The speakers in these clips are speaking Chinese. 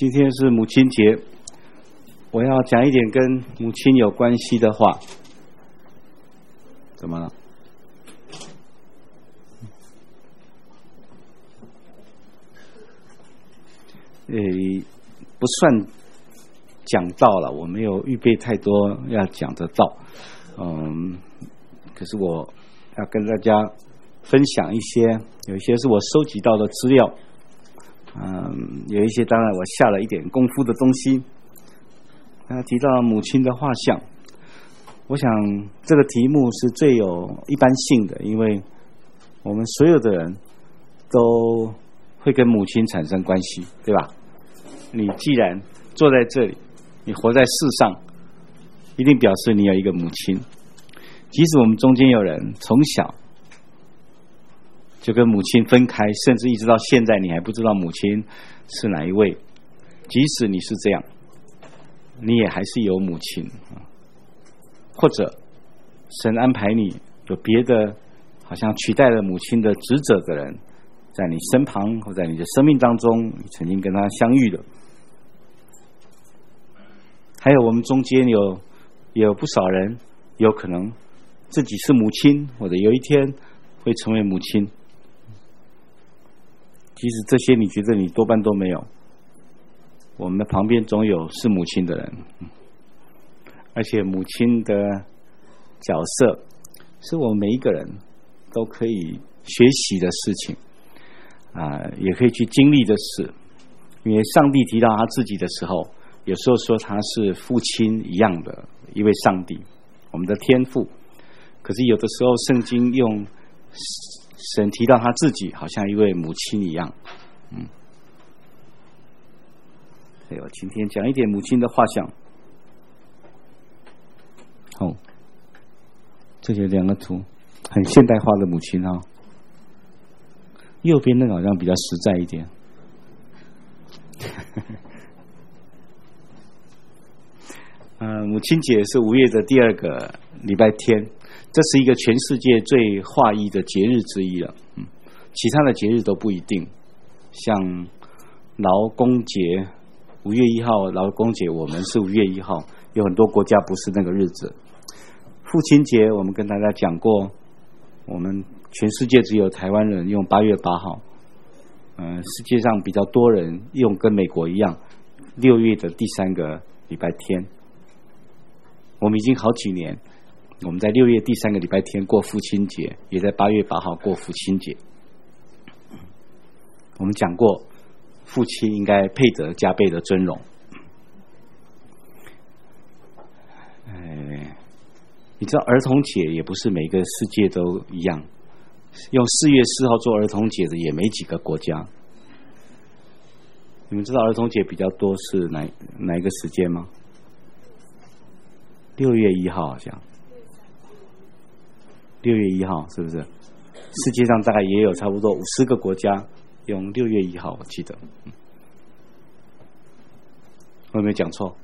今天是母亲节，我要讲一点跟母亲有关系的话。怎么了？不算讲道了，我没有预备太多要讲的道。可是我要跟大家分享一些，有一些是我收集到的资料，有一些当然我下了一点功夫的东西。提到母亲的画像，我想这个题目是最有一般性的，因为我们所有的人都会跟母亲产生关系，对吧？你既然坐在这里，你活在世上，一定表示你有一个母亲。即使我们中间有人从小就跟母亲分开，甚至一直到现在你还不知道母亲是哪一位，即使你是这样，你也还是有母亲。或者神安排你有别的好像取代了母亲的职责的人在你身旁，或在你的生命当中你曾经跟他相遇的。还有我们中间有不少人有可能自己是母亲，或者有一天会成为母亲。即使这些你觉得你多半都没有，我们的旁边总有是母亲的人。而且母亲的角色是我们每一个人都可以学习的事情，也可以去经历的事。因为上帝提到他自己的时候，有时候说他是父亲一样的一位上帝，我们的天父。可是有的时候圣经用神提到他自己好像一位母亲一样。所以我今天讲一点母亲的画像。这些两个图很现代化的母亲啊，右边那个好像比较实在一点。母亲节是5月的第2个礼拜天，这是一个全世界最化意的节日之一了。其他的节日都不一定，像劳工节5月1号，劳工节我们是5月1号，有很多国家不是那个日子。父亲节我们跟大家讲过，我们全世界只有台湾人用8月8号，世界上比较多人用跟美国一样6月的第3个礼拜天。我们已经好几年我们在6月第3个礼拜天过父亲节，也在8月8号过父亲节。我们讲过父亲应该配得加倍的尊荣。你知道儿童节也不是每个世界都一样，用4月4号做儿童节的也没几个国家。你们知道儿童节比较多是哪一个时间吗？6月1号好像6月1号是不是？世界上大概也有差不多50个国家用6月1号，我记得。我有没有讲错？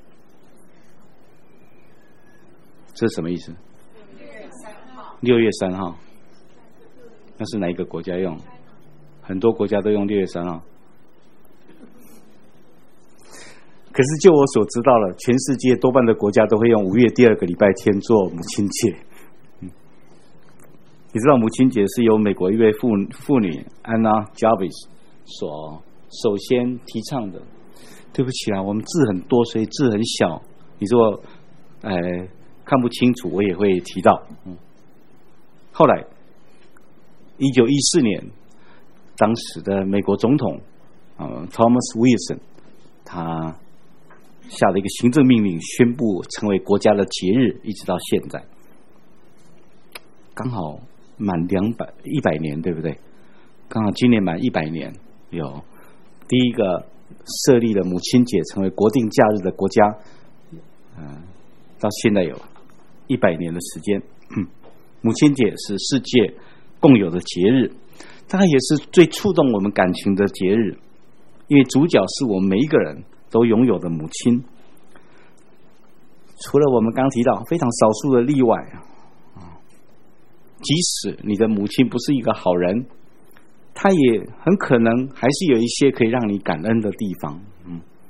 这是什么意思？6月3号，那是哪一个国家用？很多国家都用6月3号。可是就我所知道了，全世界多半的国家都会用5月第2个礼拜天做母亲节。你知道母亲节是由美国一位妇女 Anna Jarvis 所首先提倡的。对不起啊，我们字很多，所以字很小，你说看不清楚我也会提到。后来1914年当时的美国总统Thomas Wilson 他下了一个行政命令，宣布成为国家的节日，一直到现在刚好满100年，对不对？刚好今年满100年，有第一个设立了母亲节成为国定假日的国家，到现在有100年的时间。母亲节是世界共有的节日，当然也是最触动我们感情的节日，因为主角是我们每一个人都拥有的母亲。除了我们刚提到非常少数的例外，即使你的母亲不是一个好人，她也很可能还是有一些可以让你感恩的地方。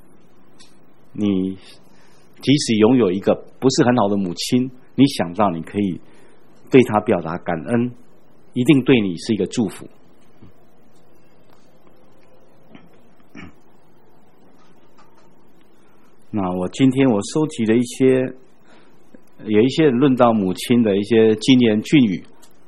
你即使拥有一个不是很好的母亲，你想到你可以对她表达感恩，一定对你是一个祝福。那我今天我收集了有一些人论到母亲的一些金言俊语，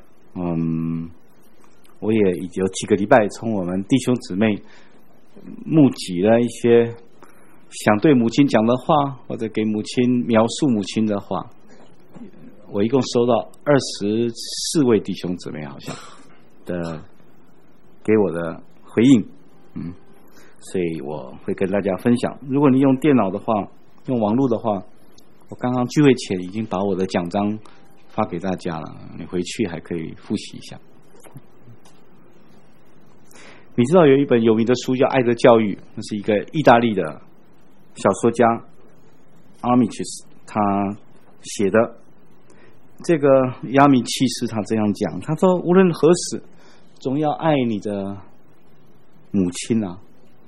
我也有几个礼拜从我们弟兄姊妹募集了一些想对母亲讲的话，或者给母亲描述母亲的话，我一共收到24位弟兄姊妹好像的给我的回应，所以我会跟大家分享。如果你用电脑的话，用网络的话，我刚刚聚会前已经把我的奖章发给大家了，你回去还可以复习一下。你知道有一本有名的书叫《爱的教育》，那是一个意大利的小说家 Amicis 他写的。这个亚米契斯他这样讲，他说无论何时总要爱你的母亲啊。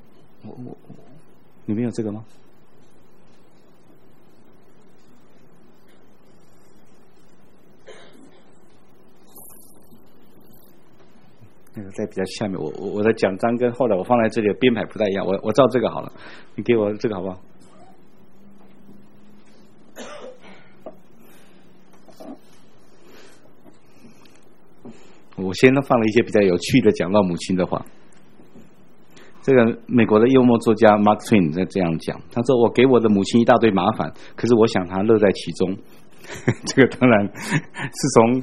你们有这个吗？那个在比较下面，我的奖章跟后来我放在这里的编排不太一样，我照这个好了，你给我这个好不好？我先放了一些比较有趣的讲到母亲的话。这个美国的幽默作家 Mark Twain 在这样讲，他说：“我给我的母亲一大堆麻烦，可是我想她乐在其中。”这个当然是从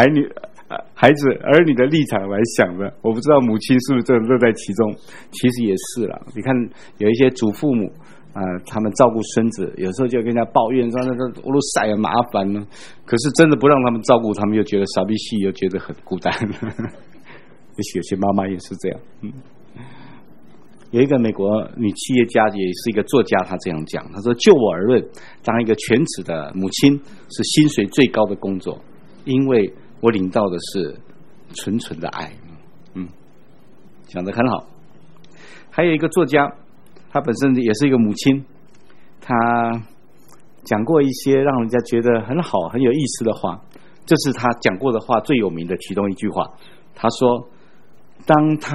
儿女的立场来想的。我不知道母亲是不是真的乐在其中，其实也是啦。你看有一些祖父母他们照顾孙子，有时候就跟人家抱怨说：“那个我都晒很麻烦呢。”可是真的不让他们照顾，他们又觉得傻逼气，又觉得很孤单。也许有些妈妈也是这样。有一个美国女企业家，也是一个作家，她这样讲，她说：“就我而论，当一个全职的母亲是薪水最高的工作，因为我领到的是纯纯的爱。”讲得很好。还有一个作家，她本身也是一个母亲，她讲过一些让人家觉得很好、很有意思的话。这是她讲过的话最有名的其中一句话。她说：“当她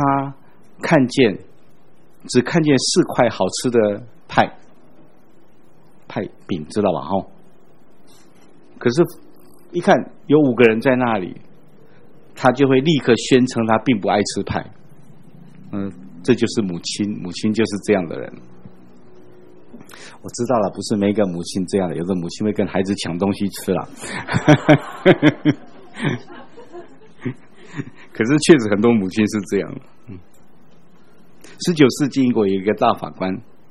只看见4块好吃的派饼，知道吧？可是一看有5个人在那里，他就会立刻宣称他并不爱吃派。这就是母亲就是这样的人。我知道了，不是每个母亲这样的，有的母亲会跟孩子抢东西吃了。可是确实很多母亲是这样的。19世纪英国有一个大法官，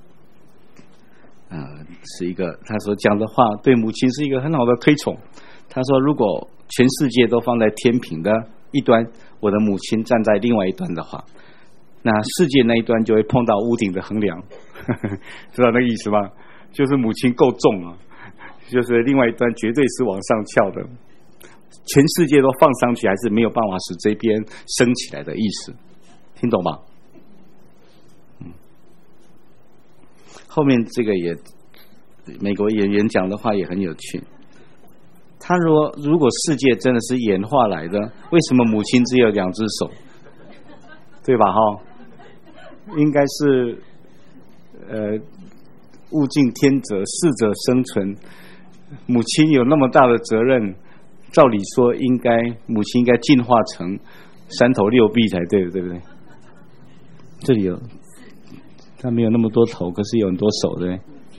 是一个他所讲的话对母亲是一个很好的推崇。他说：“如果全世界都放在天平的一端，我的母亲站在另外一端的话，那世界那一端就会碰到屋顶的横梁。”知道那个意思吗？就是母亲够重啊，就是另外一端绝对是往上翘的。全世界都放上去，还是没有办法使这边升起来的意思，听懂吗？后面这个美国演员讲的话也很有趣。他如果世界真的是演化来的，为什么母亲只有2只手？对吧？应该是物竞天择，适者生存。母亲有那么大的责任，照理说母亲应该进化成3头6臂才对，对不对？这里他没有那么多头，可是有很多手，对不对？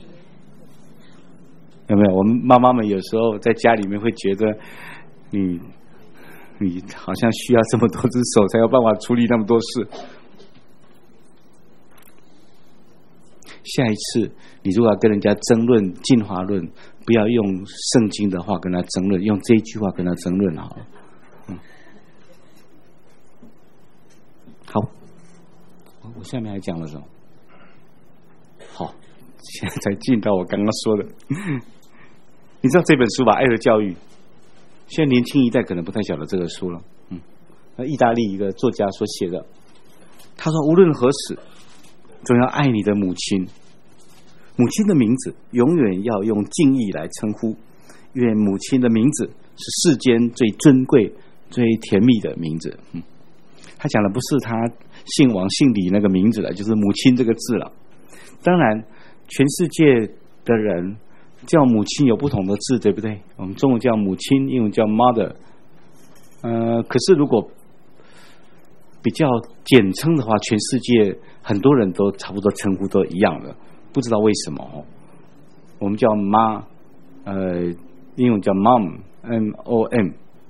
有没有？我们妈妈们有时候在家里面会觉得你好像需要这么多只手才有办法处理那么多事。下一次你如果要跟人家争论进化论，不要用圣经的话跟他争论，用这一句话跟他争论好了。好，我下面还讲了什么？好，现在才进到我刚刚说的。你知道这本书吧，《爱的教育》，现在年轻一代可能不太晓得这个书了。意大利一个作家所写的，他说无论何时总要爱你的母亲， 母亲的名字永远要用敬意来称呼，因为母亲的名字是世间最尊贵、最甜蜜的名字。他讲的不是他姓王姓李那个名字了，就是母亲这个字了。当然，全世界的人叫母亲有不同的字，对不对？我们中文叫母亲，英文叫 mother。可是如果比较简称的话，全世界很多人都差不多称呼都一样的，不知道为什么。我们叫妈，英文叫 mom，M-O-M，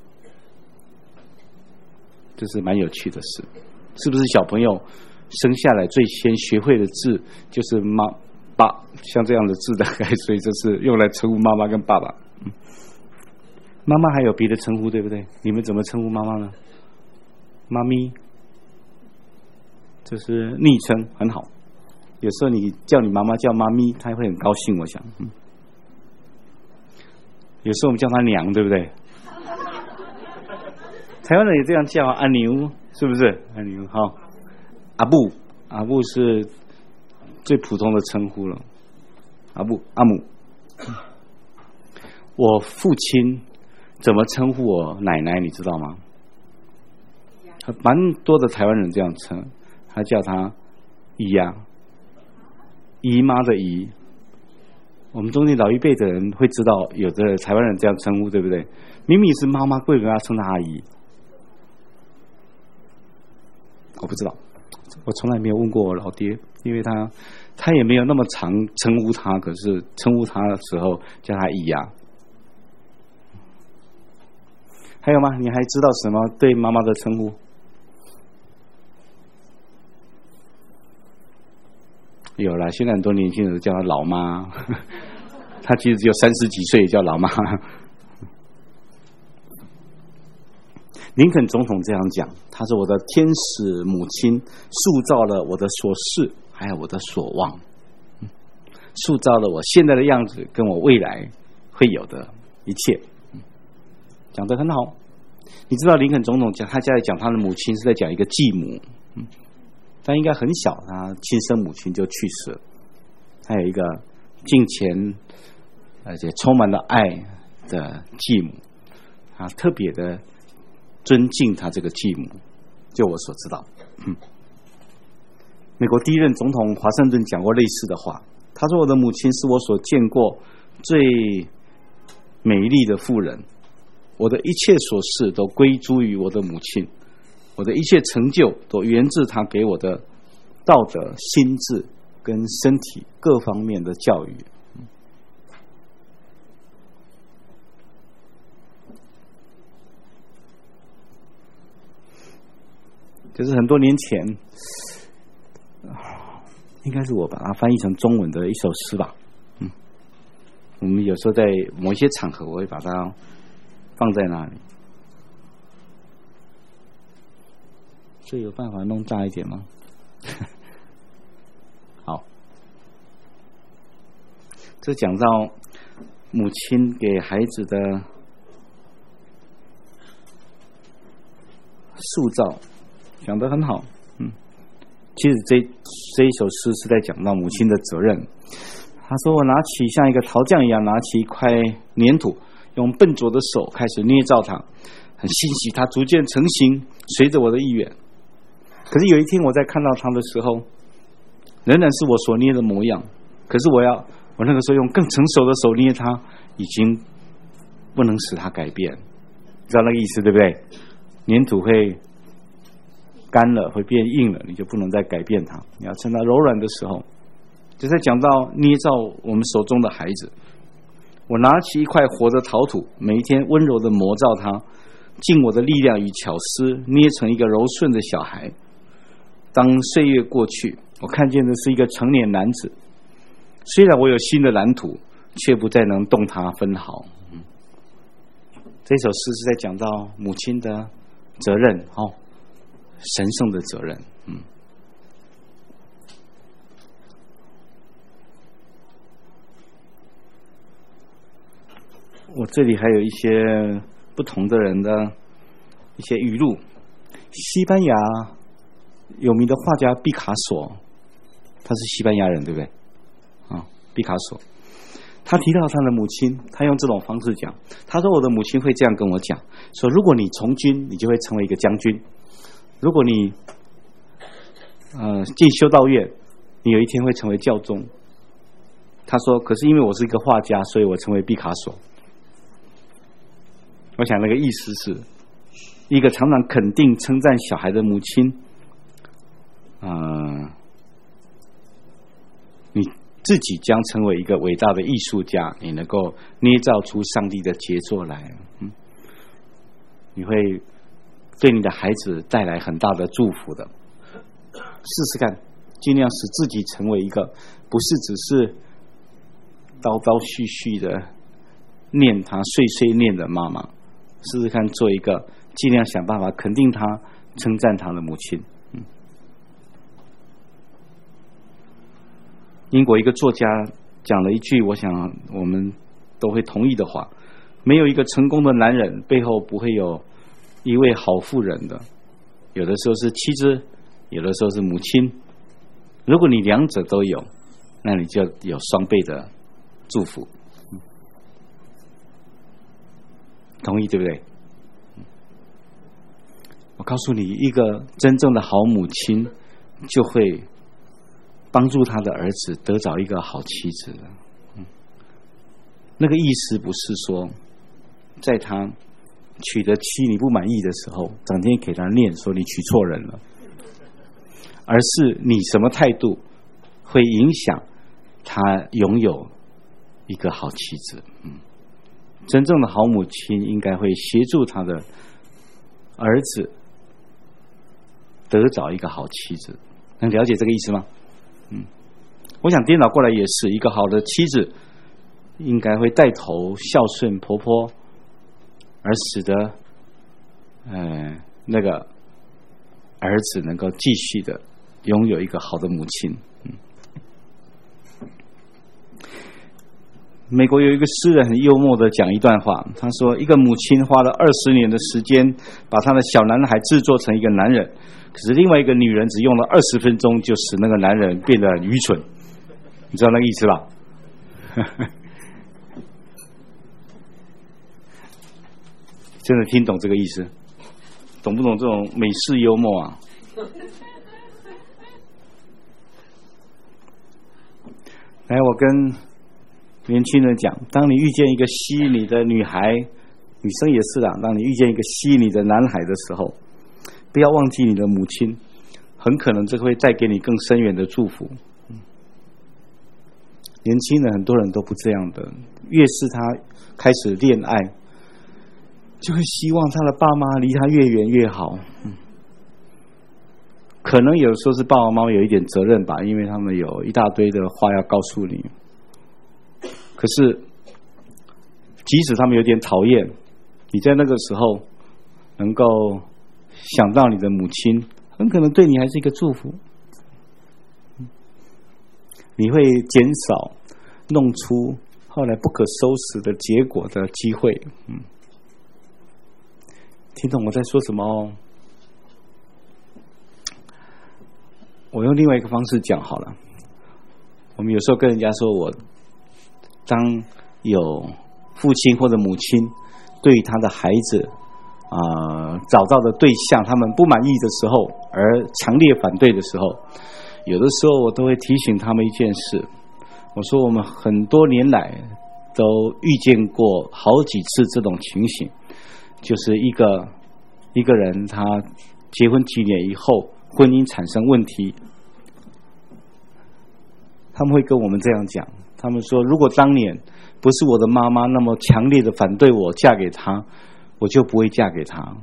这是蛮有趣的事。是不是小朋友生下来最先学会的字就是妈爸，像这样的字大概，所以这是用来称呼妈妈跟爸爸。妈妈还有别的称呼，对不对？你们怎么称呼妈妈呢？妈咪，这是昵称，很好。有时候你叫你妈妈叫妈咪，她会很高兴，我想。有时候我们叫她娘，对不对？台湾人也这样叫阿牛，是不是？阿牛好，阿布，阿布是最普通的称呼了。阿布，阿姆。我父亲怎么称呼我奶奶，你知道吗？蛮多的台湾人这样称，他叫他姨呀，姨妈的姨。我们中间老一辈的人会知道，有的台湾人这样称呼，对不对？明明是妈妈贵人，他称他阿姨。我不知道，我从来没有问过我老爹，因为他也没有那么常称呼他，可是称呼他的时候叫他姨呀。还有吗？你还知道什么对妈妈的称呼？有了，现在很多年轻人都叫她老妈，她其实只有30几岁也叫老妈。林肯总统这样讲，他是我的天使母亲，塑造了我的所是，还有我的所望，塑造了我现在的样子，跟我未来会有的一切。讲得很好。你知道林肯总统他在讲他的母亲是在讲一个继母，但应该很小，他亲生母亲就去世了。他有一个敬虔而且充满了爱的继母，他特别的尊敬他这个继母，就我所知道。美国第一任总统华盛顿讲过类似的话，他说：“我的母亲是我所见过最美丽的妇人，我的一切所事都归诸于我的母亲，我的一切成就都源自她给我的道德、心智跟身体各方面的教育。”就是很多年前，应该是我把它翻译成中文的一首诗吧。我们有时候在某一些场合，我会把它放在那里。这有办法弄大一点吗？好，这讲到母亲给孩子的塑造，讲得很好。其实这一首诗是在讲到母亲的责任。他说：“我拿起像一个陶匠一样，拿起一块粘土，用笨拙的手开始捏造它，很欣喜它逐渐成型，随着我的意愿。可是有一天我在看到它的时候，仍然是我所捏的模样。可是我那个时候用更成熟的手捏它，已经不能使它改变。知道那个意思对不对？粘土会干了，会变硬了，你就不能再改变它。你要趁它柔软的时候。”就在讲到捏造我们手中的孩子，我拿起一块活的陶土，每一天温柔的磨造它，尽我的力量与巧思，捏成一个柔顺的小孩。当岁月过去，我看见的是一个成年男子。虽然我有新的蓝图，却不再能动它分毫。这首诗是在讲到母亲的责任，神圣的责任。我这里还有一些不同的人的一些语录。西班牙有名的画家毕卡索，他是西班牙人，对不对？ 毕卡索。他提到他的母亲，他用这种方式讲，他说我的母亲会这样跟我讲，说如果你从军，你就会成为一个将军；如果你进修道院，你有一天会成为教宗。他说可是因为我是一个画家，所以我成为毕卡索。我想那个意思是一个常常肯定称赞小孩的母亲，你自己将成为一个伟大的艺术家，你能够捏造出上帝的杰作来，你会对你的孩子带来很大的祝福的。试试看，尽量使自己成为一个不是只是叨叨絮絮的念他碎碎念的妈妈，试试看做一个尽量想办法肯定他称赞他的母亲。英国一个作家讲了一句我想我们都会同意的话，没有一个成功的男人背后不会有一位好妇人的，有的时候是妻子，有的时候是母亲，如果你两者都有，那你就有双倍的祝福。同意对不对？我告诉你，一个真正的好母亲就会帮助他的儿子得着一个好妻子的。那个意思不是说在他娶的妻你不满意的时候整天给他念说你娶错人了，而是你什么态度会影响他拥有一个好妻子。真正的好母亲应该会协助他的儿子得着一个好妻子。能了解这个意思吗？我想颠倒过来也是，一个好的妻子应该会带头孝顺婆婆，而使得那个儿子能够继续的拥有一个好的母亲。美国有一个诗人很幽默的讲一段话，他说一个母亲花了20年的时间把他的小男孩制作成一个男人，可是另外一个女人只用了20分钟就使那个男人变得很愚蠢。你知道那个意思吧？真的听懂这个意思？懂不懂这种美式幽默啊？来，我跟年轻人讲，当你遇见一个吸引你的女孩，女生也是啦，当你遇见一个吸引你的男孩的时候，不要忘记你的母亲，很可能这会带给你更深远的祝福。年轻人很多人都不这样的，越是他开始恋爱，就会希望他的爸妈离他越远越好。可能有的时候是爸爸妈妈有一点责任吧，因为他们有一大堆的话要告诉你。可是即使他们有点讨厌，你在那个时候能够想到你的母亲，很可能对你还是一个祝福。你会减少弄出后来不可收拾的结果的机会。听懂我在说什么哦？我用另外一个方式讲好了。我们有时候跟人家说，我当有父亲或者母亲对于他的孩子找到的对象他们不满意的时候，而强烈反对的时候，有的时候我都会提醒他们一件事，我说我们很多年来都遇见过好几次这种情形，就是一个人他结婚几年以后婚姻产生问题，他们会跟我们这样讲，他们说如果当年不是我的妈妈那么强烈的反对我嫁给他，我就不会嫁给他。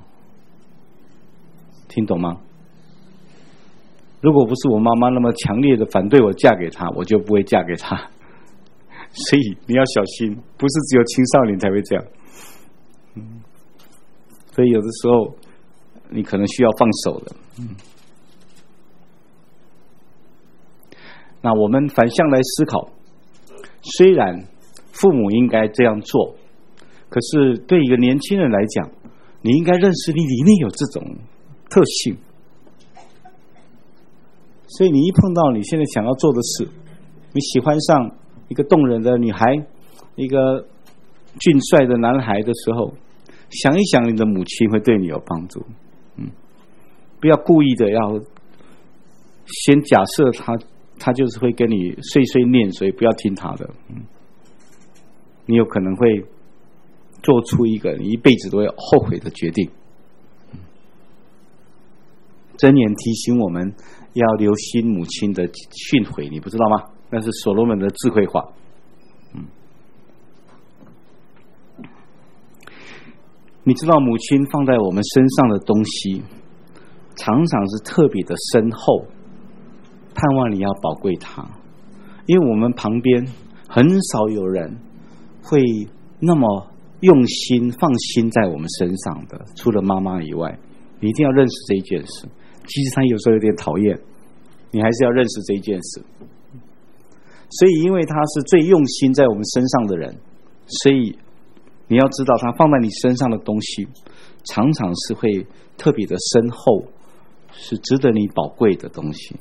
听懂吗？如果不是我妈妈那么强烈的反对我嫁给他，我就不会嫁给他。所以你要小心，不是只有青少年才会这样。所以有的时候你可能需要放手的。那我们反向来思考，虽然父母应该这样做，可是对一个年轻人来讲，你应该认识你里面有这种特性。所以你一碰到你现在想要做的事，你喜欢上一个动人的女孩，一个俊帅的男孩的时候，想一想你的母亲会对你有帮助。不要故意的要先假设他就是会跟你碎碎念，所以不要听他的。你有可能会做出一个你一辈子都会后悔的决定。箴言提醒我们要留心母亲的训诲，你不知道吗？那是所罗门的智慧话。你知道母亲放在我们身上的东西常常是特别的深厚，盼望你要宝贵它，因为我们旁边很少有人会那么用心放心在我们身上的，除了妈妈以外。你一定要认识这一件事，即使他有时候有点讨厌，你还是要认识这一件事。所以因为他是最用心在我们身上的人，所以你要知道他放在你身上的东西常常是会特别的深厚，是值得你宝贵的东西。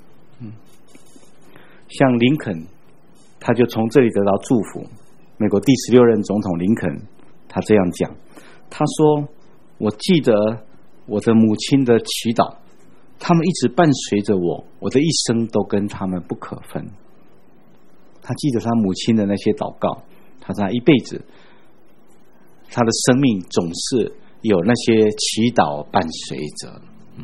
像林肯，他就从这里得到祝福。美国第16任总统林肯，他这样讲，他说：我记得我的母亲的祈祷，他们一直伴随着我，我的一生都跟他们不可分。他记得他母亲的那些祷告，他说他一辈子他的生命总是有那些祈祷伴随着。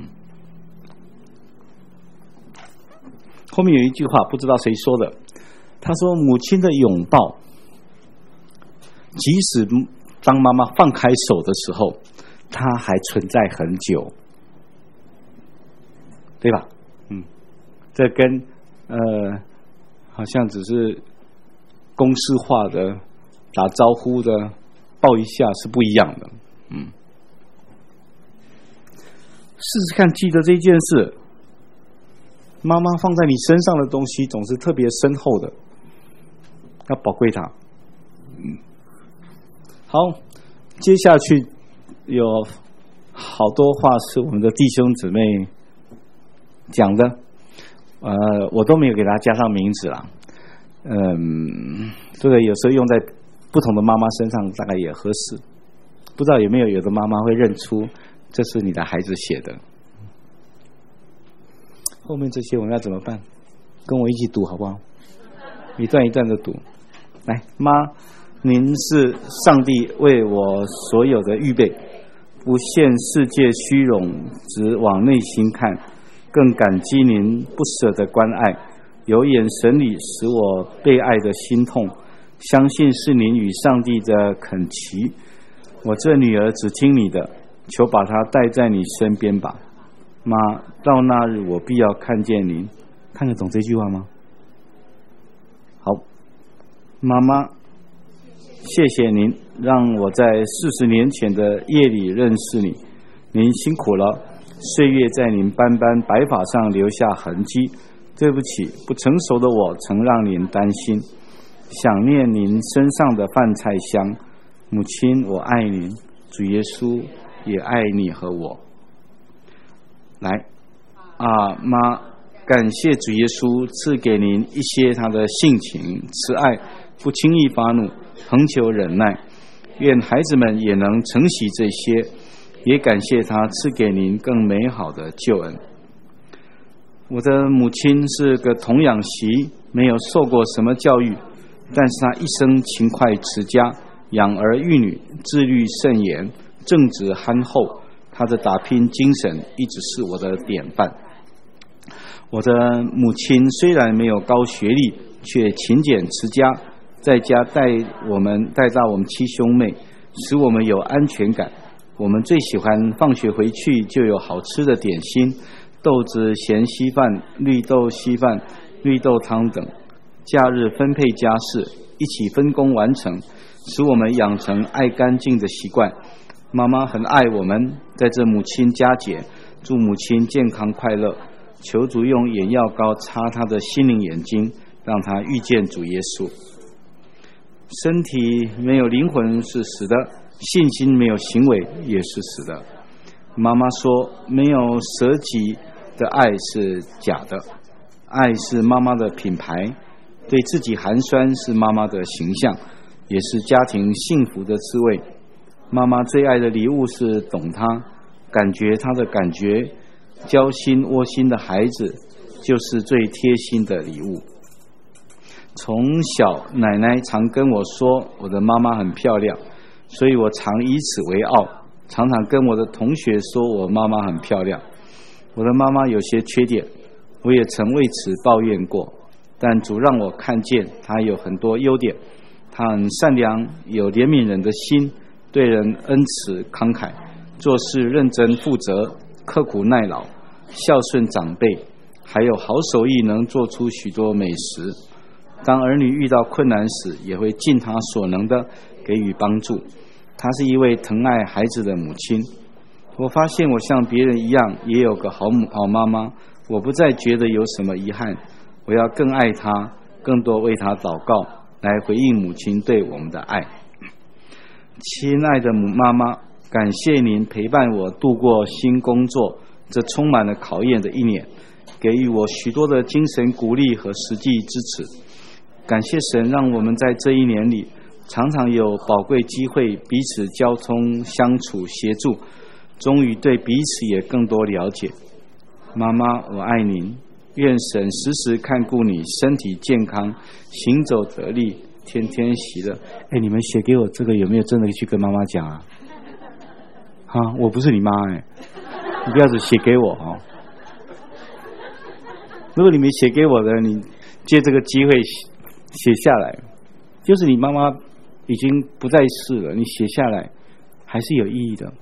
后面有一句话不知道谁说的，他说母亲的拥抱，即使当妈妈放开手的时候，它还存在很久，对吧？这跟好像只是公式化的打招呼的抱一下是不一样的。试试看，记得这件事，妈妈放在你身上的东西总是特别深厚的，要宝贵它。好，接下去有好多话是我们的弟兄姊妹讲的，我都没有给他加上名字啦。这个有时候用在不同的妈妈身上大概也合适。不知道有没有的妈妈会认出这是你的孩子写的。后面这些我们要怎么办？跟我一起读好不好？一段一段的读。来，妈，您是上帝为我所有的预备，不羡世界虚荣，只往内心看，更感激您不舍的关爱，有眼神里使我被爱的心痛，相信是您与上帝的恳祈。我这女儿只听你的，求把她带在你身边吧。妈，到那日我必要看见您。看得懂这句话吗？好，妈妈，谢谢您让我在40年前的夜里认识你，您辛苦了，岁月在您斑斑白发上留下痕迹，对不起，不成熟的我曾让您担心，想念您身上的饭菜香。母亲，我爱您，主耶稣也爱你和我。来，妈，感谢主耶稣赐给您一些他的性情慈爱，不轻易发怒，恒久忍耐，愿孩子们也能承袭这些，也感谢他赐给您更美好的救恩。我的母亲是个童养媳，没有受过什么教育，但是她一生勤快持家，养儿育女，自律慎言，正直憨厚，她的打拼精神一直是我的典范。我的母亲虽然没有高学历，却勤俭持家，在家带大我们7兄妹，使我们有安全感。我们最喜欢放学回去就有好吃的点心，豆子咸稀饭、绿豆稀饭、绿豆汤等。假日分配家事，一起分工完成，使我们养成爱干净的习惯。妈妈很爱我们，在这母亲佳节，祝母亲健康快乐，求主用眼药膏擦她的心灵眼睛，让她遇见主耶稣。身体没有灵魂是死的，信心没有行为也是死的。妈妈说，没有舍己的爱是假的，爱是妈妈的品牌， 对自己寒酸是妈妈的形象，也是家庭幸福的滋味。妈妈最爱的礼物是懂她，感觉她的感觉，交心窝心的孩子就是最贴心的礼物。从小奶奶常跟我说我的妈妈很漂亮，所以我常以此为傲，常常跟我的同学说我妈妈很漂亮。我的妈妈有些缺点，我也曾为此抱怨过，但主让我看见她有很多优点。她很善良，有怜悯人的心，对人恩慈慷慨，做事认真负责，刻苦耐劳，孝顺长辈，还有好手艺，能做出许多美食。当儿女遇到困难时，也会尽她所能的给予帮助。她是一位疼爱孩子的母亲。我发现我像别人一样也有个好妈妈，我不再觉得有什么遗憾，我要更爱她，更多为她祷告，来回应母亲对我们的爱。亲爱的妈妈，感谢您陪伴我度过新工作这充满了考验的一年，给予我许多的精神鼓励和实际支持。感谢神让我们在这一年里常常有宝贵机会彼此交通相处协助，终于对彼此也更多了解。妈妈，我爱您，愿神时时看顾你，身体健康，行走得力，天天喜乐。你们写给我这个有没有真的去跟妈妈讲啊？我不是你妈你不要只写给我如果你没写给我的，你借这个机会写下来，就是你妈妈已经不在世了，你写下来还是有意义的。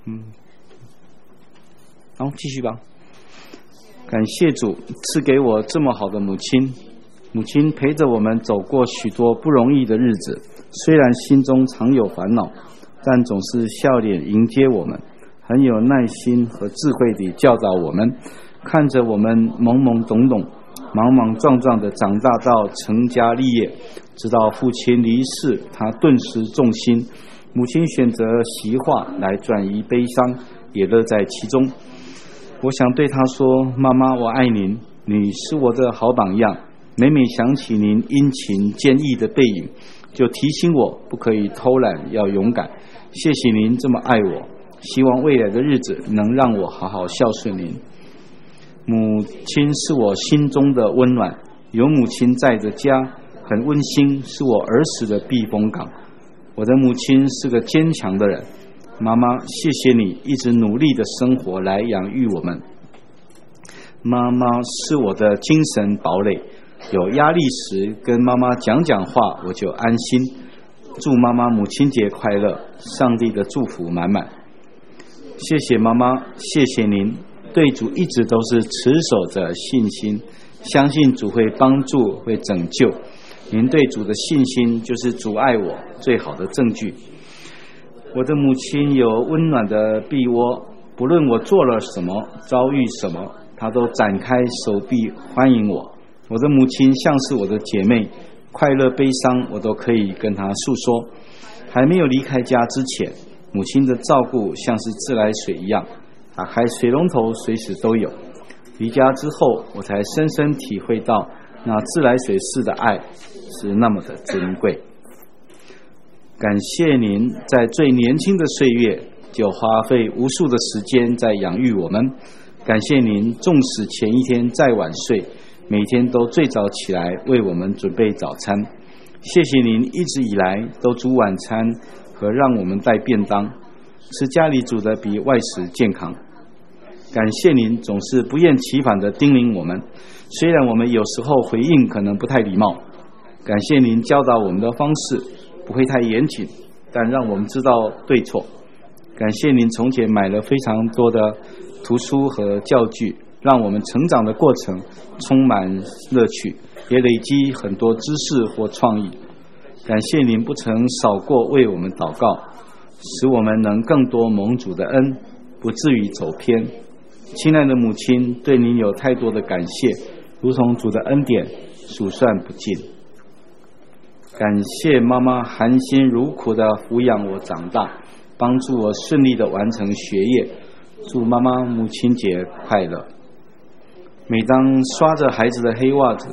好，继续吧。感谢主赐给我这么好的母亲，母亲陪着我们走过许多不容易的日子，虽然心中常有烦恼，但总是笑脸迎接我们，很有耐心和智慧地教导我们，看着我们懵懵懂懂、莽莽撞撞地长大到成家立业，直到父亲离世，他顿时重心，母亲选择习话来转移悲伤，也乐在其中。我想对他说，妈妈，我爱您，你是我的好榜样，每每想起您殷勤坚毅的背影，就提醒我不可以偷懒，要勇敢。谢谢您这么爱我，希望未来的日子能让我好好孝顺您。母亲是我心中的温暖，有母亲在的家很温馨，是我儿时的避风港。我的母亲是个坚强的人，妈妈，谢谢你一直努力的生活来养育我们。妈妈是我的精神堡垒，有压力时跟妈妈讲讲话，我就安心。祝妈妈母亲节快乐，上帝的祝福满满。谢谢妈妈，谢谢您，对主一直都是持守着信心，相信主会帮助，会拯救。您对主的信心就是主爱我最好的证据。我的母亲有温暖的臂窝，不论我做了什么，遭遇什么，她都展开手臂欢迎我。我的母亲像是我的姐妹，快乐悲伤我都可以跟她诉说。还没有离开家之前，母亲的照顾像是自来水一样，打开水龙头随时都有。离家之后，我才深深体会到那自来水式的爱是那么的珍贵。感谢您在最年轻的岁月就花费无数的时间在养育我们，感谢您纵使前一天再晚睡，每天都最早起来为我们准备早餐。谢谢您一直以来都煮晚餐和让我们带便当，吃家里煮的比外食健康。感谢您总是不厌其烦地叮咛我们，虽然我们有时候回应可能不太礼貌。感谢您教导我们的方式不会太严谨，但让我们知道对错。感谢您从前买了非常多的图书和教具，让我们成长的过程充满乐趣，也累积很多知识或创意。感谢您不曾少过为我们祷告，使我们能更多蒙主的恩，不至于走偏。亲爱的母亲，对您有太多的感谢，如同主的恩典数算不尽。感谢妈妈含辛茹苦地抚养我长大，帮助我顺利地完成学业。祝妈妈母亲节快乐。每当刷着孩子的黑袜子，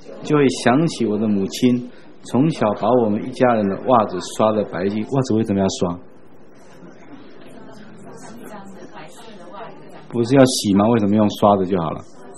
就会想起我的母亲从小把我们一家人的袜子刷得白净。袜子为什么要刷？不是要洗吗？为什么用刷的就好了？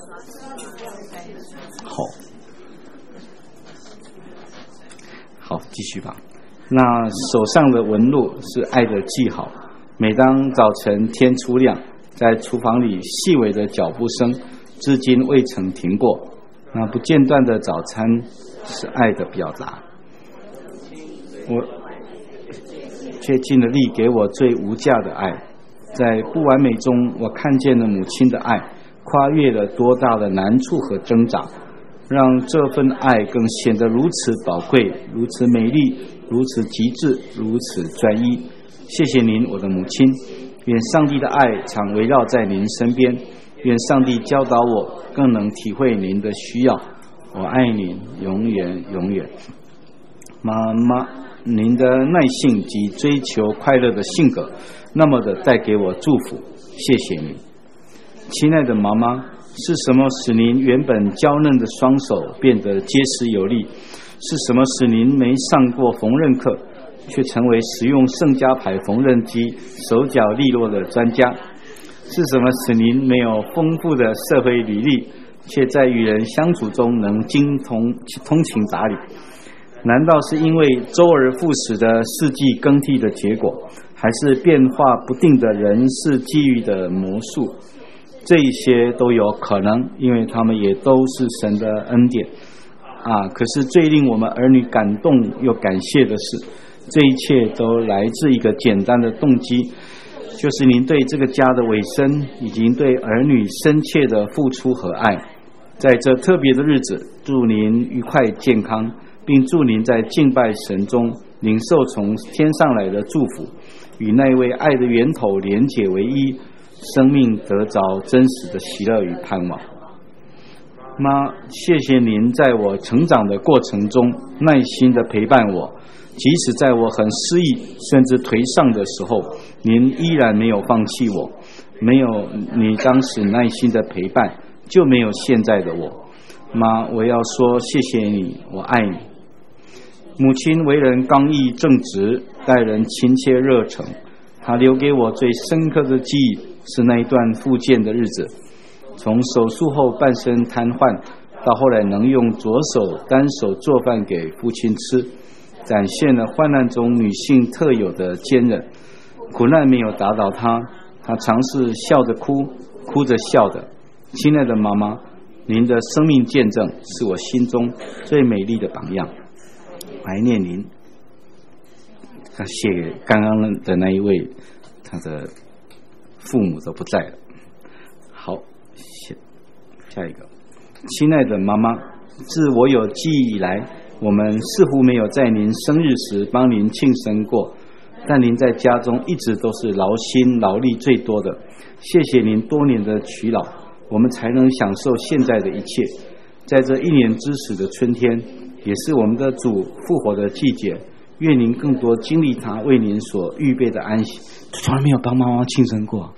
好，继续吧。那手上的纹路是爱的记号，每当早晨天初亮，在厨房里细微的脚步声至今未曾停过。那不间断的早餐是爱的表达，我却尽了力给我最无价的爱。在不完美中，我看见了母亲的爱，跨越了多大的难处和挣扎，让这份爱更显得如此宝贵，如此美丽，如此极致，如此专一。谢谢您，我的母亲，愿上帝的爱常围绕在您身边，愿上帝教导我更能体会您的需要。我爱您，永远永远。妈妈，您的耐性及追求快乐的性格那么的带给我祝福，谢谢您。亲爱的妈妈，是什么使您原本娇嫩的双手变得结实有力？是什么使您没上过缝纫课，却成为使用圣家牌缝纫机手脚利落的专家？是什么使您没有丰富的社会履历，却在与人相处中能通情达理？难道是因为周而复始的四季更替的结果，还是变化不定的人事际遇的魔术？这些都有可能，因为他们也都是神的恩典可是最令我们儿女感动又感谢的是，这一切都来自一个简单的动机，就是您对这个家的委身，以及对儿女深切的付出和爱。在这特别的日子，祝您愉快健康，并祝您在敬拜神中领受从天上来的祝福，与那位爱的源头连结为一，生命得着真实的喜乐与盼望。妈，谢谢您在我成长的过程中耐心的陪伴我，即使在我很失意甚至颓丧的时候，您依然没有放弃我。没有你当时耐心的陪伴，就没有现在的我。妈，我要说谢谢你，我爱你。母亲为人刚毅正直，待人亲切热诚。她留给我最深刻的记忆是那一段复健的日子，从手术后半身瘫痪，到后来能用左手单手做饭给父亲吃，展现了患难中女性特有的坚韧。苦难没有打倒她，她尝试笑着哭，哭着笑的。亲爱的妈妈，您的生命见证是我心中最美丽的榜样。怀念您。他写给刚刚的那一位，他的父母都不在了。好，下一个。亲爱的妈妈，自我有记忆以来，我们似乎没有在您生日时帮您庆生过，但您在家中一直都是劳心劳力最多的。谢谢您多年的劬劳，我们才能享受现在的一切。在这一年之始的春天，也是我们的主复活的季节，愿您更多经历他为您所预备的安息。从来没有帮妈妈庆生过，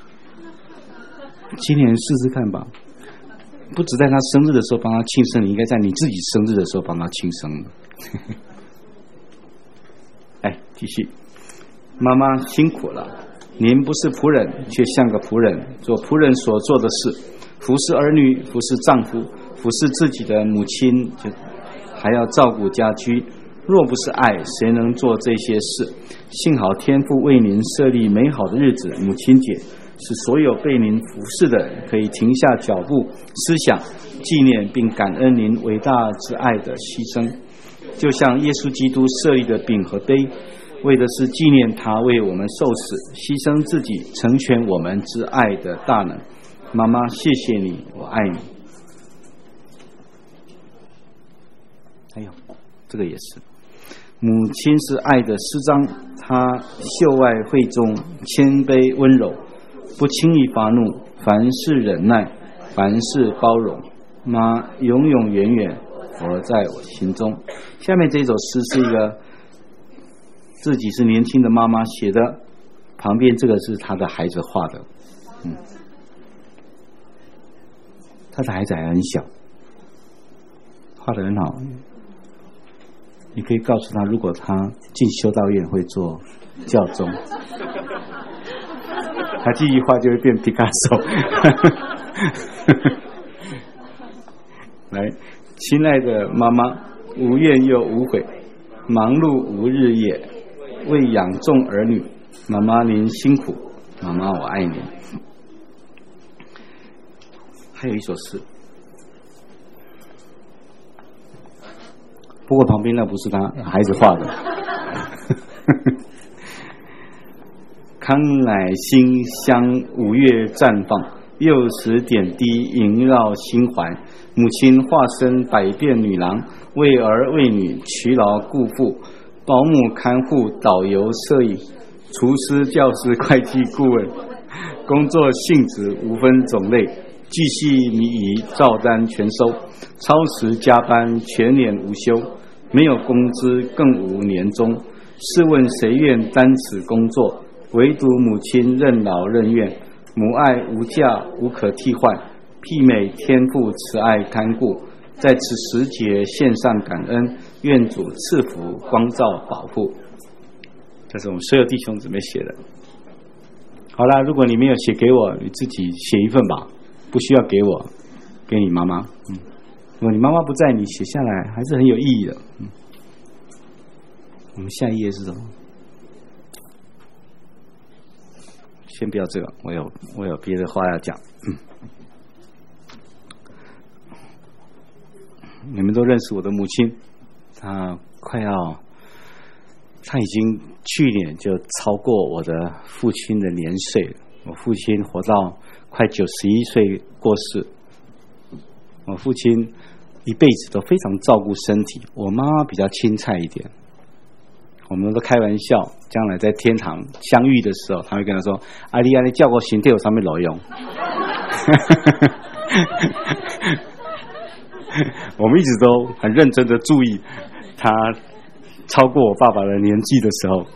今年试试看吧。不只在他生日的时候帮他庆生，你应该在你自己生日的时候帮他庆生。哎，继续。妈妈辛苦了，您不是仆人，却像个仆人，做仆人所做的事，服侍儿女，服侍丈夫，服侍自己的母亲，就还要照顾家居。若不是爱，谁能做这些事？幸好天父为您设立美好的日子，母亲节，使所有被您服侍的人可以停下脚步，思想、纪念并感恩您伟大之爱的牺牲。就像耶稣基督设立的饼和杯，为的是纪念他为我们受死，牺牲自己，成全我们之爱的大能。妈妈，谢谢你，我爱你。还有这个也是，母亲是爱的诗章，她秀外慧中，谦卑温柔，不轻易发怒，凡事忍耐，凡事包容。妈永永远远活在我心中。下面这首诗是一个自己是年轻的妈妈写的，旁边这个是她的孩子画的。她的孩子还很小。 画得很好。你可以告诉他，如果他进修道院会做教宗，他继续画就会变毕卡索。来，亲爱的妈妈，无怨又无悔，忙碌无日夜，为养众儿女，妈妈您辛苦，妈妈我爱您。还有一首诗，不过旁边那不是他孩子画的。康乃馨香五月绽放，幼时点滴萦绕心怀。母亲化身百变女郎，为儿为女劬劳顾父，保姆看护导游摄影，厨师教师会计顾问，工作性质无分种类，巨细靡遗照单全收，超时加班全年无休，没有工资更无年终。试问谁愿担此工作？唯独母亲任劳任怨，母爱无价无可替换，媲美天父慈爱看顾。在此时节献上感恩，愿主赐福光照保护。这是我们所有弟兄姊妹写的。好啦，如果你没有写给我，你自己写一份吧，不需要给我，给你妈妈。如果你妈妈不在，你写下来还是很有意义的。我们下一页是什么？先不要这个，我有别的话要讲。你们都认识我的母亲，她已经去年就超过我的父亲的年岁了。我父亲活到快91岁过世。我父亲一辈子都非常照顾身体，我妈妈比较轻菜一点。我们都开玩笑，将来在天堂相遇的时候，他会跟他说：“阿丽安，你叫我身体有上面路用。”我们一直都很认真的注意他超过我爸爸的年纪的时候，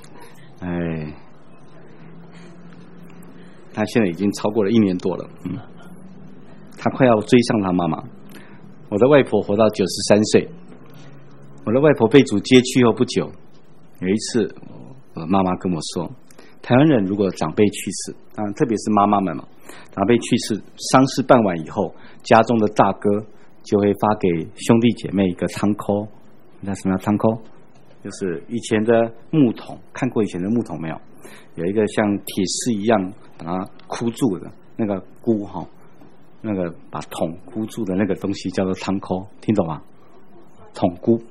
他现在已经超过了1年多了，他快要追上他妈妈。我的外婆活到93岁，我的外婆被主接去后不久，有一次我妈妈跟我说，台湾人如果长辈去世，特别是妈妈们嘛，长辈去世，丧事办完以后，家中的大哥就会发给兄弟姐妹一个仓扣。那什么仓扣？就是以前的木桶，看过以前的木桶没有？有一个像铁丝一样把它箍住的那个箍哈，那个把桶箍住的那个东西叫做仓扣，听懂吗？桶箍。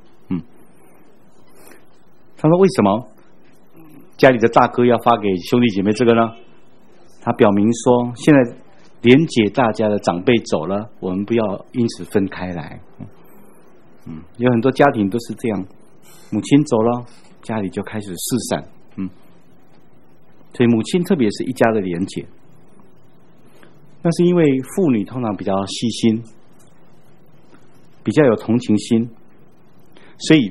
他说为什么家里的大哥要发给兄弟姐妹这个呢？他表明说，现在连结大家的长辈走了，我们不要因此分开来。有很多家庭都是这样，母亲走了，家里就开始四散。所以母亲特别是一家的连结。那是因为妇女通常比较细心，比较有同情心，所以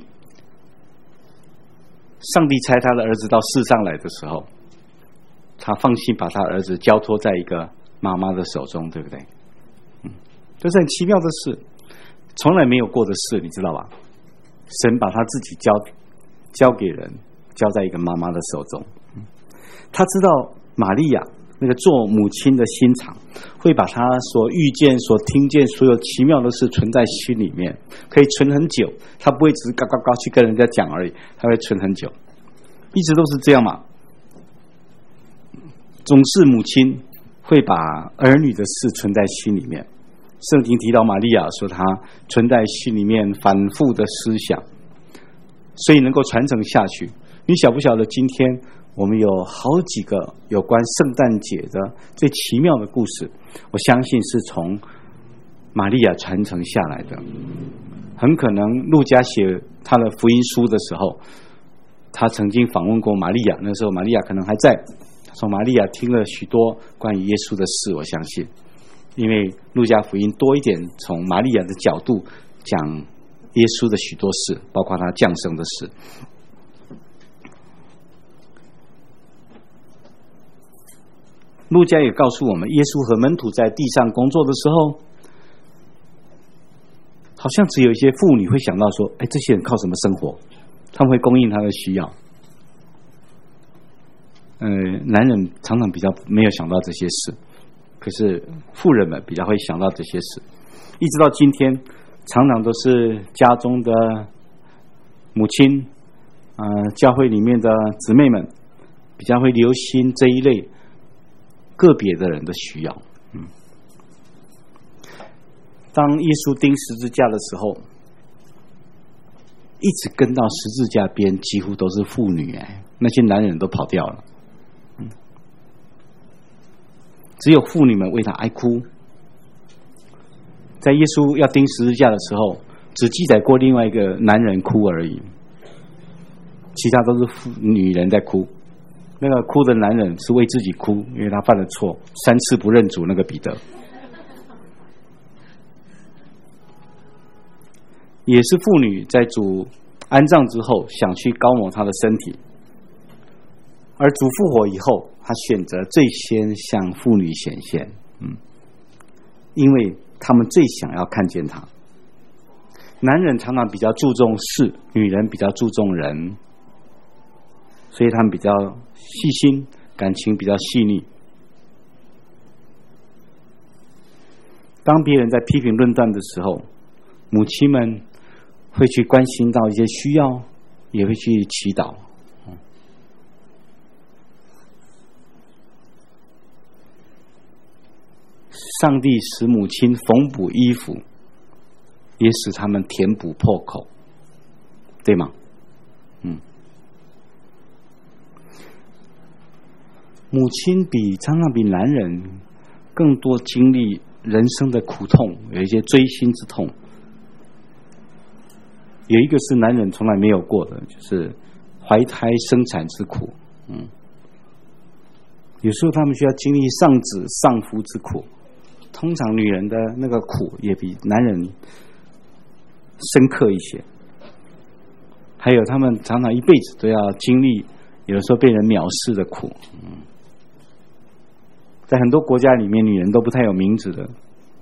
上帝差他的儿子到世上来的时候，他放心把他儿子交托在一个妈妈的手中，对不对？这是很奇妙的事，从来没有过的事，你知道吧？神把他自己交给人，交在一个妈妈的手中。他知道玛利亚那个做母亲的心肠，会把他所遇见、所听见所有奇妙的事存在心里面，可以存很久。他不会只是嘎嘎嘎去跟人家讲而已，他会存很久，一直都是这样嘛。总是母亲会把儿女的事存在心里面。圣经提到玛利亚说，她存在心里面反复的思想，所以能够传承下去。你晓不晓得今天我们有好几个有关圣诞节的最奇妙的故事，我相信是从玛利亚传承下来的。很可能路加写他的福音书的时候，他曾经访问过玛利亚，那时候玛利亚可能还在，从玛利亚听了许多关于耶稣的事，我相信，因为路加福音多一点从玛利亚的角度讲耶稣的许多事，包括他降生的事。路加也告诉我们，耶稣和门徒在地上工作的时候， 好像只有一些妇女会想到说，这些人靠什么生活？他们会供应他的需要。男人常常比较没有想到这些事，可是妇人们比较会想到这些事。一直到今天，常常都是家中的母亲，教会里面的姊妹们比较会留心这一类个别的人的需要。当耶稣钉十字架的时候，一直跟到十字架边，几乎都是妇女，那些男人都跑掉了。只有妇女们为他哀哭。在耶稣要钉十字架的时候，只记载过另外一个男人哭而已，其他都是女人在哭。那个哭的男人是为自己哭，因为他犯了错，3次不认主，那个彼得。也是妇女在主安葬之后想去膏抹他的身体，而主复活以后，他选择最先向妇女显现，因为他们最想要看见他。男人常常比较注重事，女人比较注重人，所以他们比较细心，感情比较细腻。当别人在批评论断的时候，母亲们会去关心到一些需要，也会去祈祷。上帝使母亲缝补衣服，也使他们填补破口，对吗？母亲常常比男人更多经历人生的苦痛，有一些锥心之痛。有一个是男人从来没有过的，就是怀胎生产之苦。有时候他们需要经历丧子丧夫之苦，通常女人的那个苦也比男人深刻一些。还有他们常常一辈子都要经历有的时候被人藐视的苦。在很多国家里面，女人都不太有名字的，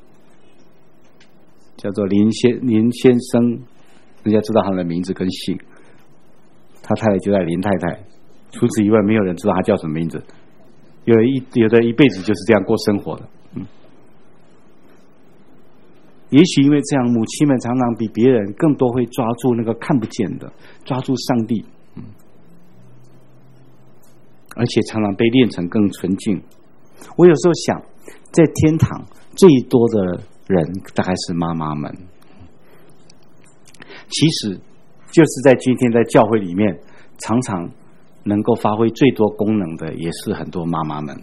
叫做林先生，人家知道他的名字跟姓，他太太就在林太太，除此以外没有人知道他叫什么名字。有的一辈子就是这样过生活的。也许因为这样，母亲们常常比别人更多会抓住那个看不见的，抓住上帝，而且常常被练成更纯净。我有时候想，在天堂最多的人大概是妈妈们。其实就是在今天在教会里面，常常能够发挥最多功能的也是很多妈妈们。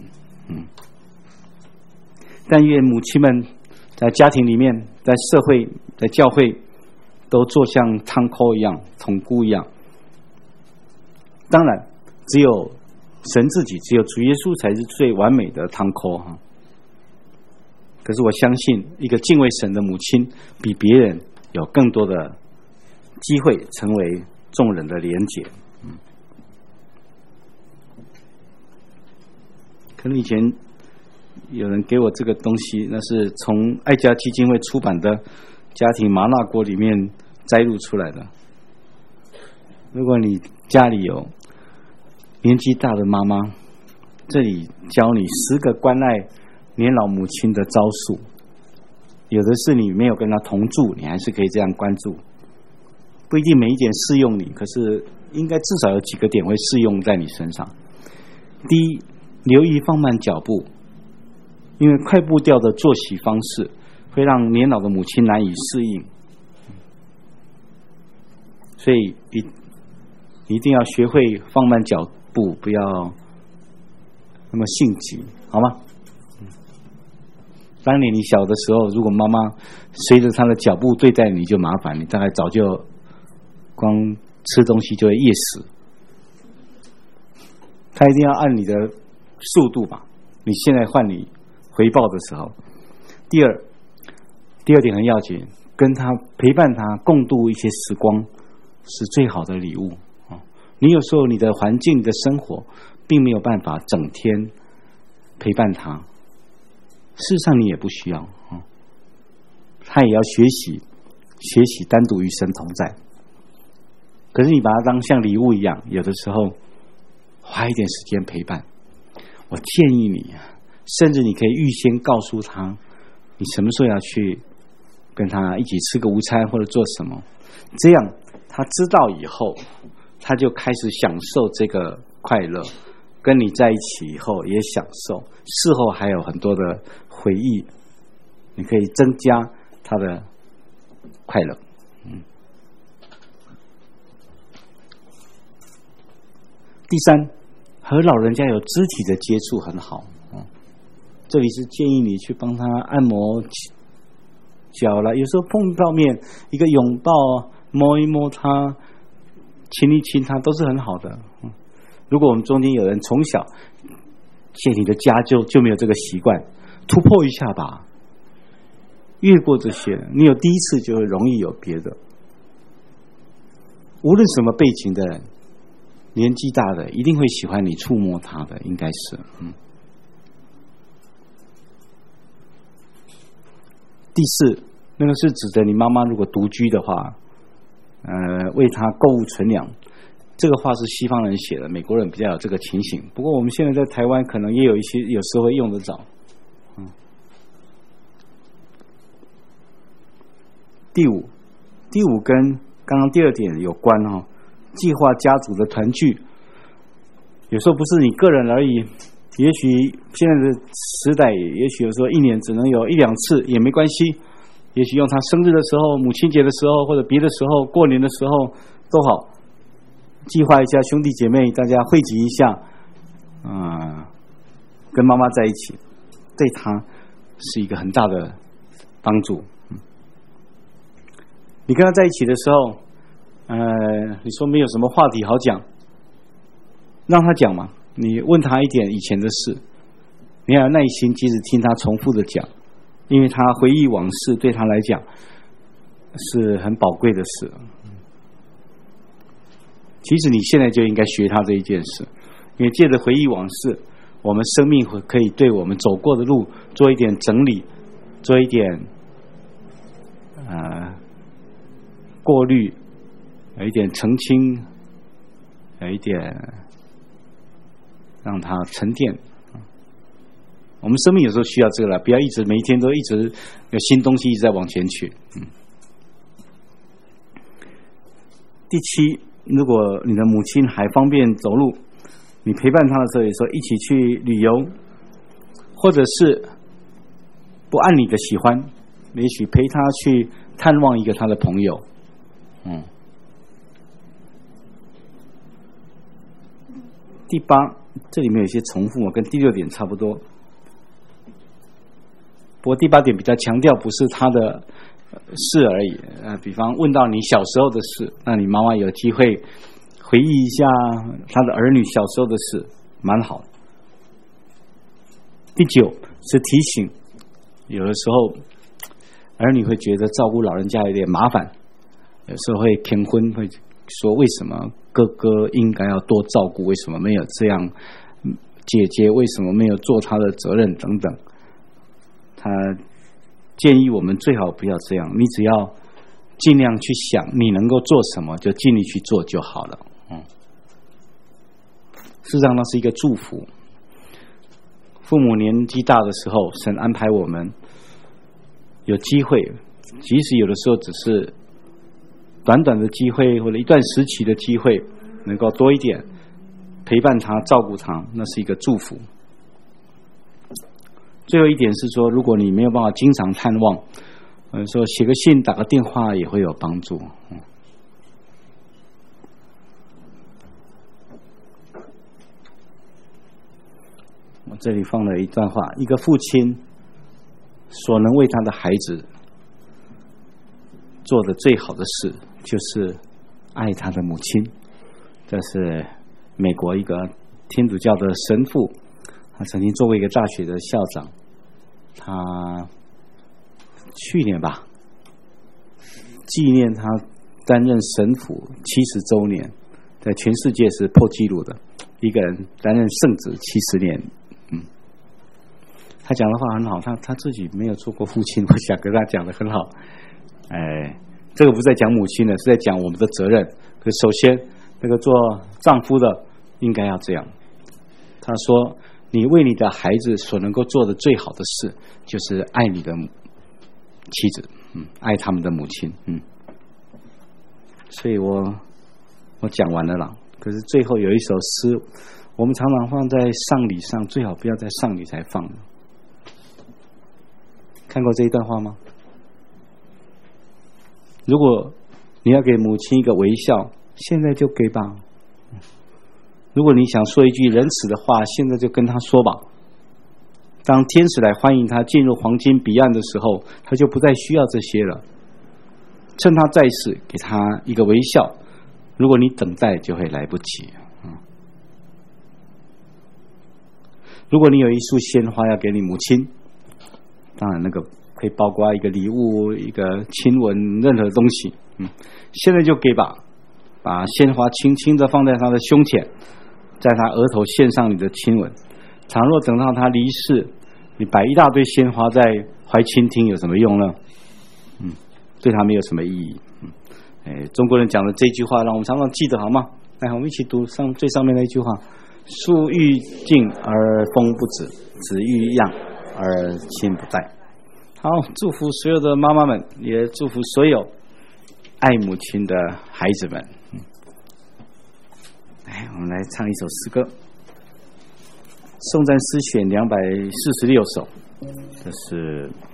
但愿母亲们在家庭里面，在社会，在教会都做像汤扣一样，统姑一样。当然只有神自己，只有主耶稣才是最完美的汤扣。可是我相信一个敬畏神的母亲比别人有更多的机会成为众人的连结。可能以前有人给我这个东西，那是从爱家基金会出版的家庭麻辣锅里面摘录出来的。如果你家里有年纪大的妈妈，这里教你10个关爱年老母亲的招数。有的是你没有跟她同住，你还是可以这样关注，不一定每一点适用你，可是应该至少有几个点会适用在你身上。第一，留意放慢脚步，因为快步调的作息方式会让年老的母亲难以适应，所以一定要学会放慢脚步，不要那么性急，好吗？当年你小的时候，如果妈妈随着她的脚步对待你就麻烦，你大概早就光吃东西就会噎死。她一定要按你的速度吧，你现在换你回报的时候。第二点很要紧，跟她陪伴她共度一些时光是最好的礼物。你有时候你的环境的生活并没有办法整天陪伴她，事实上你也不需要，她也要学习学习单独与神同在。可是你把它当像礼物一样，有的时候花一点时间陪伴。我建议你，甚至你可以预先告诉他，你什么时候要去跟他一起吃个午餐或者做什么，这样他知道以后，他就开始享受这个快乐，跟你在一起以后也享受，事后还有很多的回忆，你可以增加他的快乐。第三，和老人家有肢体的接触很好。这里是建议你去帮他按摩脚了，有时候碰到面，一个拥抱，摸一摸他，亲一亲他，都是很好的。如果我们中间有人从小在你的家就没有这个习惯，突破一下吧，越过这些，你有第一次就会容易有别的。无论什么背景的人，年纪大的一定会喜欢你触摸他的，应该是。第四，那个是指着你妈妈如果独居的话，为她购物存粮。这个话是西方人写的，美国人比较有这个情形。不过我们现在在台湾可能也有一些，有时候会用得着。第五跟刚刚第二点有关哦，计划家族的团聚。有时候不是你个人而已，也许现在的时代，也许有时候一年只能有一两次也没关系，也许用他生日的时候、母亲节的时候或者别的时候、过年的时候都好，计划一下兄弟姐妹大家汇集一下，跟妈妈在一起，对他是一个很大的帮助。你跟他在一起的时候，你说没有什么话题好讲，让他讲嘛。你问他一点以前的事，你要有耐心，即使听他重复的讲，因为他回忆往事对他来讲是很宝贵的事。其实你现在就应该学他这一件事，因为借着回忆往事，我们生命可以对我们走过的路做一点整理，做一点过滤，有一点澄清，有一点让它沉淀。我们生命有时候需要这个了，不要一直每一天都一直有新东西一直在往前去。第七，如果你的母亲还方便走路，你陪伴她的时候，有时候一起去旅游，或者是不按你的喜欢，也许陪她去探望一个她的朋友。第八，这里面有些重复，跟第六点差不多。不过第八点比较强调不是他的事而已，比方问到你小时候的事，那你妈妈有机会回忆一下他的儿女小时候的事，蛮好的。第九是提醒，有的时候儿女会觉得照顾老人家有点麻烦，有时候会偏婚，会说为什么哥哥应该要多照顾，为什么没有这样，姐姐为什么没有做她的责任等等。他建议我们最好不要这样，你只要尽量去想你能够做什么就尽力去做就好了。事实上那是一个祝福。父母年纪大的时候，神安排我们有机会，即使有的时候只是短短的机会或者一段时期的机会，能够多一点陪伴他照顾他，那是一个祝福。最后一点是说，如果你没有办法经常探望，说写个信打个电话也会有帮助。我这里放了一段话，一个父亲所能为他的孩子做的最好的事就是爱他的母亲。这是美国一个天主教的神父，他曾经做过一个大学的校长，他去年吧纪念他担任神父70周年，在全世界是破纪录的，一个人担任圣旨70年。他讲的话很好，他自己没有做过父亲，我想跟他讲的很好。 这个不是在讲母亲的，是在讲我们的责任。可首先，那个做丈夫的应该要这样。他说：“你为你的孩子所能够做的最好的事，就是爱你的妻子，爱他们的母亲，所以我讲完了啦。可是最后有一首诗，我们常常放在丧礼上，最好不要在丧礼才放。看过这一段话吗？如果你要给母亲一个微笑，现在就给吧。如果你想说一句仁慈的话，现在就跟他说吧。当天使来欢迎他进入黄金彼岸的时候，他就不再需要这些了。趁他在世，给他一个微笑。如果你等待，就会来不及。如果你有一束鲜花要给你母亲，当然那个可以包括一个礼物、一个亲吻，任何东西。现在就给吧，把鲜花轻轻地放在他的胸前，在他额头献上你的亲吻。倘若等到他离世，你摆一大堆鲜花在怀亲厅有什么用呢？对他没有什么意义。中国人讲的这句话，让我们常常记得好吗？来，我们一起读最上面那一句话：树欲静而风不止，子欲养而亲不在。好，祝福所有的妈妈们，也祝福所有爱母亲的孩子们。来，我们来唱一首诗歌，颂赞诗选246首，这是